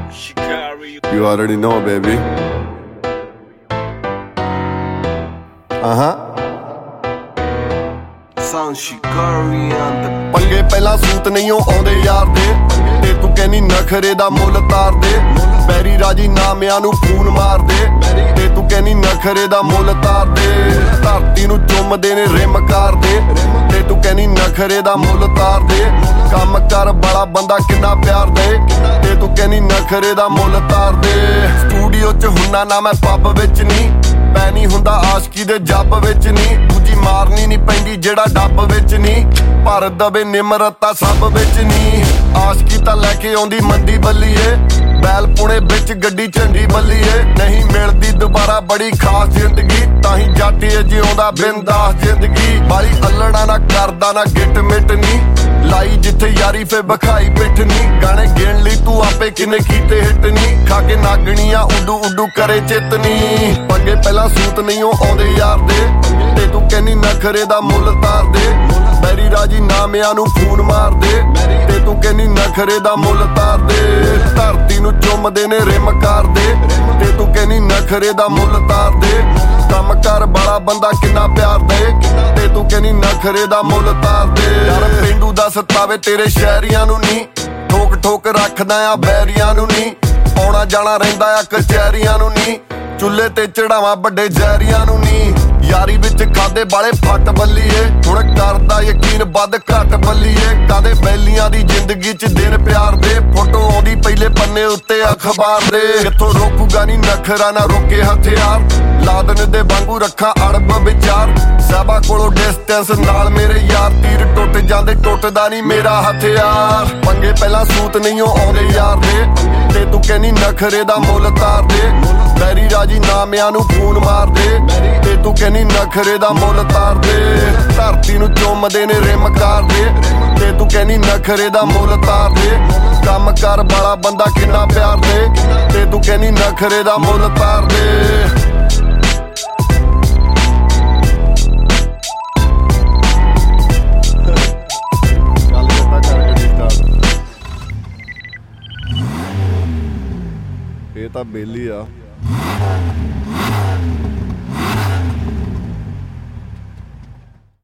You already know, baby. Sound Shikari on the ਪੰਗੇ ਪਹਿਲਾਂ ਸੂਤ ਨਹੀਂ ਆਉਂਦੇ ਯਾਰ ਦੇ ਤੇ ਤੂੰ ਕਹਿਨੀ ਨਖਰੇ ਦਾ ਮੁੱਲ ਤਾਰ ਦੇ ਪੈਰੀ ਰਾਜੀ ਨਾਮਿਆਂ ਨੂੰ ਫੋਨ ਮਾਰ ਦੇ ਤੇ ਤੂੰ ਕਹਿਨੀ ਨਖਰੇ ਦਾ ਮੁੱਲ ਤਾਰ ਦੇ ਧਰਤੀ ਨੂੰ ਚੁੰਮਦੇ ਨੇ ਰਿਮ ਕਰਦੇ ਤੇ ਤੂੰ ਕਹਿਨੀ ਨਖਰੇ ਦਾ ਮੁੱਲ ਤਾਰ ਦੇ ਕੰਮ ਕਰ ਵਾਲਾ ਬੰਦਾ ਕਿੰਨਾ ਪਿਆਰ ਦੇ ਤੇ ਤੂੰ ਕਹਿਨੀ ਨਖਰੇ ਦਾ ਮੁੱਲ ਤਾਰ ਦੇ ਸਟੂਡੀਓ 'ਚ ਹੁੰਨਾ ਨਾ ਮੈਂ ਪੱਬ ਵਿੱਚ ਨਹੀਂ ਪੈ ਨਹੀਂ ਹੁੰਦਾ ਆਸ਼ਕੀ ਦੇ ਜੱਬ ਵਿੱਚ ਨਹੀਂ ਦੂਜੀ ਮਾਰਨੀ ਨਹੀਂ ਪੈਂਦੀ ਜਿਹੜਾ ਡੱਬ ਵਿੱਚ ਨਹੀਂ ਭਰ ਦਵੇ ਨਿਮਰਤਾ ਸਭ ਵਿੱਚ ਨਹੀਂ ਆਸ਼ਕੀ ਤਾਂ ਲੈ ਕੇ ਆਉਂਦੀ ਮੰਦੀ ਬੱਲੀਏ ਬੈਲ ਪੁਣੇ ਵਿੱਚ ਗੱਡੀ ਝੰਡੀ ਬੱਲੀਏ ਨਹੀਂ ਮਿਲਦੀ ਦੁਬਾਰਾ ਬੜੀ ਖਾਸ ਜ਼ਿੰਦਗੀ ਤਾਂ ਹੀ ਜੱਟ ਜਿਉਂਦਾ ਬਿੰਦਾਸ ਜ਼ਿੰਦਗੀ ਬਾਲੀ ਅਲੜਾ ਨਾ ਕਰਦਾ ਨਾ ਗਿੱਟ ਮਿੱਟ ਨਹੀਂ ਲਾਈ ਜਿੱਥੇ ਯਾਰੀ ਫੇ ਬਖਾਈ ਪਿੱਠ ਨਹੀਂ ਗਾਣੇ ਗਿਣ ਲਈ ਤੂੰ ਆਪੇ ਕਿੰਨੇ ਕੀਤੇ ਹਿੱਟ ਨਹੀਂ ਖਾ ਕੇ ਨਾਗਣੀਆਂ ਉੱਡੂ ਉੱਡੂ ਕਰੇ ਚਿੱਤ ਨਹੀਂ ਪੰਗੇ ਪਹਿਲਾਂ ਸੂਤ ਨਹੀਂ ਆਉਂਦੇ ਯਾਰ ਦੇ ਤੇ ਤੂੰ ਕਹਿਨੀ ਨਖਰੇ ਦਾ ਮੁੱਲ ਤਾਰ ਦੇ ਪੈਰੀ ਰਾਜੀ ਨਾਮਿਆਂ ਨੂੰ ਫੋਨ ਮਾਰ ਦੇ ਤੇ ਤੂੰ ਕਹਿਨੀ ਨਖਰੇ ਦਾ ਮੁੱਲ ਤਾਰ ਦੇ ਧਰਤੀ ਨੂੰ ਚੁੰਮਦੇ ਨੇ ਰਿਮ ਕਰਦੇ ਤੇ ਤੂੰ ਕਹਿਨੀ ਨਖਰੇ ਦਾ ਮੁੱਲ ਤਾਰ ਦੇ ਕੰਮ ਕਰ ਵਾਲਾ ਬੰਦਾ ਕਿੰਨਾ ਪਿਆਰ ਦੇ ਤੇ ਤੂੰ ਕਹਿਨੀ ਨਖਰੇ ਦਾ ਮੁੱਲ ਤਾਰ ਦੇ ਯਾਰ ਪਿੰਡੂ ਦਾ ਸਤਾਵੇ ਤੇਰੇ ਸ਼ਹਿਰੀਆਂ ਨੂੰ ਨਹੀਂ ਠੋਕ ਠੋਕ ਰੱਖਦਾ ਆ ਬੈਰੀਆਂ ਨੂੰ ਨਹੀਂ ਆਉਣਾ ਜਾਣਾ ਰਹਿੰਦਾ ਆ ਕਚਹਿਰੀਆਂ ਨੂੰ ਨਹੀਂ ਚੁੱਲ੍ਹੇ ਤੇ ਚੜਾਵਾਂ ਵੱਡੇ ਜ਼ਹਿਰੀਆਂ ਨੂੰ ਨਹੀਂ ਯਾਰੀ ਵਿੱਚ ਖਾਦੇ ਵਾਲੇ ਫੱਟ ਬੱਲੀਏ ਹੁਣ ਕਰਦਾ ਯਕੀਨ ਵੱਧ ਘੱਟ ਬੱਲੀਏ ਕਾਦੇ ਬੈਲੀਆਂ ਦੀ ਜ਼ਿੰਦਗੀ 'ਚ ਦਿਨ ਪਿਆਰ ਦੇ ਫੋਟੋ ਆਉਂਦੀ ਪਹਿਲੇ ਪੰਨੇ ਉੱਤੇ ਅਖਬਾਰ ਦੇ ਕਿੱਥੋਂ ਰੋਕੂਗਾ ਨਹੀਂ ਨਖਰਾ ਨਾ ਰੋਕੇ ਹਥਿਆਰ ਲਾਦਨ ਦੇ ਵਾਂਗੂ ਰੱਖਾਂ ਅੜਬ ਵਿਚਾਰ ਸਾਹਿਬਾ ਕੋਲੋਂ ਡਿਸਟੈਂਸ ਨਾਲ ਮੇਰੇ ਯਾਰ ਤੀਰ ਟੁੱਟ ਜਾਂਦੇ ਟੁੱਟਦਾ ਨਹੀਂ ਮੇਰਾ ਹਥਿਆਰ ਪੰਗੇ ਪਹਿਲਾਂ ਸੂਤ ਨਹੀਂ ਆਉਂਦੇ ਯਾਰ ਦੇ ਤੇ ਤੂੰ ਕਹਿਨੀ ਨਖਰੇ ਦਾ ਮੁੱਲ ਤਾਰ ਦੇ ਪੈਰੀ ਰਾਜੀ ਨਾਮਿਆਂ ਨੂੰ ਫੋਨ ਮਾਰ ਦੇ ਤੇ ਤੂੰ ਕਹਿਨੀ ਨਖਰੇ ਦਾ ਮੁੱਲ ਤਾਰ ਦੇ ਧਰਤੀ ਨੂੰ ਚੁੰਮਦੇ ਨੇ ਰਿਮ ਕਰਦੇ ਤੇ ਤੂੰ ਕਹਿਨੀ ਨਖਰੇ ਦਾ ਮੁੱਲ ਤਾਰ ਦੇ ਕੰਮ ਕਰ ਵਾਲਾ ਬੰਦਾ ਕਿੰਨਾ ਪਿਆਰ ਦੇ ਤੇ ਤੂੰ ਕਹਿਨੀ ਨਖਰੇ ਦਾ ਮੁੱਲ ਤਾਰ ਦੇ ਇਹ ਤਾਂ ਬੇਲੀ ਆ